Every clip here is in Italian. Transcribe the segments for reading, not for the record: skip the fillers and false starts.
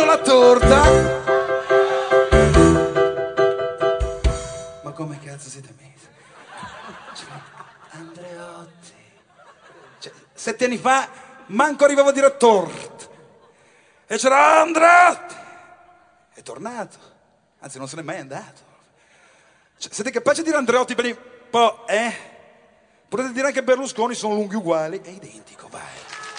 la torta. Ma come cazzo siete messi? Andreotti. 7 anni fa manco arrivavo a dire torta. E c'era Andreotti. È tornato. Anzi, non se n'è mai andato. Siete capaci di dire Andreotti per un po', Potete dire anche Berlusconi, sono lunghi uguali. È identico, vai.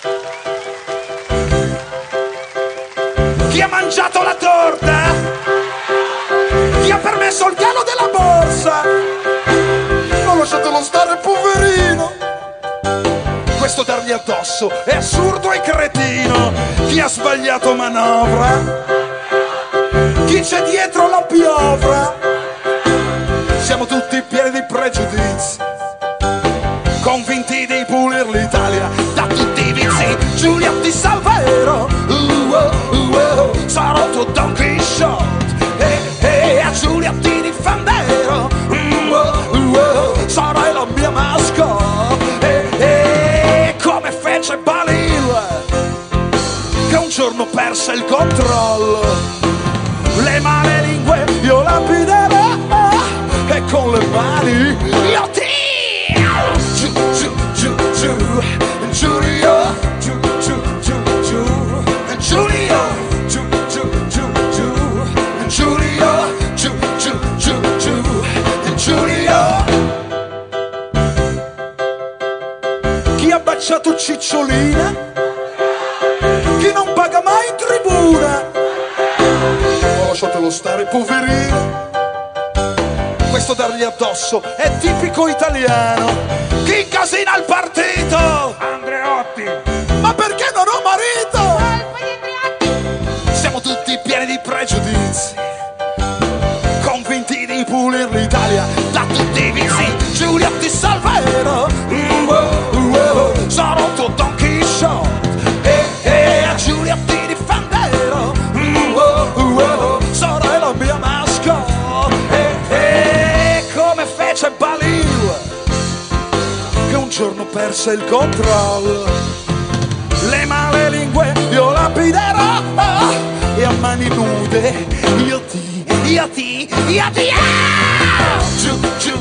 Chi ha mangiato la torta? Chi ha permesso il calo della borsa? Non lasciatelo stare, poverino. Questo dargli addosso è assurdo e cretino. Chi ha sbagliato manovra? Chi c'è dietro la piovra? Siamo tutti pieni di pregiudizi, convinti di pulir l'Italia da tutti i vizi. Giulietti Salvero, sarò tuo Don Quixote, a Giulietti di Fandero, sarai la mia mascotte, come fece Balil, che un giorno perse il controllo. Le male lingue io lapiderò, e con le mani io ti giù, giù, giù, giù, Giulio, giù, giù, giù, giù, Giulio, giù, giù, giù, giù, Giulio, giù, giù, giù, giù, Giulio. Chi ha baciato Cicciolina? Chi non paga mai in tribuna? Oh, lasciatelo stare, poverino. Questo dargli addosso è tipico italiano. Chi incasina il partito? Andreotti. Ma perché non ho marito? Siamo tutti pieni di pregiudizi, convinti di pulir l'Italia da tutti i vizi. Giulietti Salvero, sarò tuo Don Quixote, a Giulietti di Fandero, sarai la mia mascotte, come fece Balil, che un giorno perse il controllo. Le male lingue io lapiderò, e a mani nude io ti giù, giù,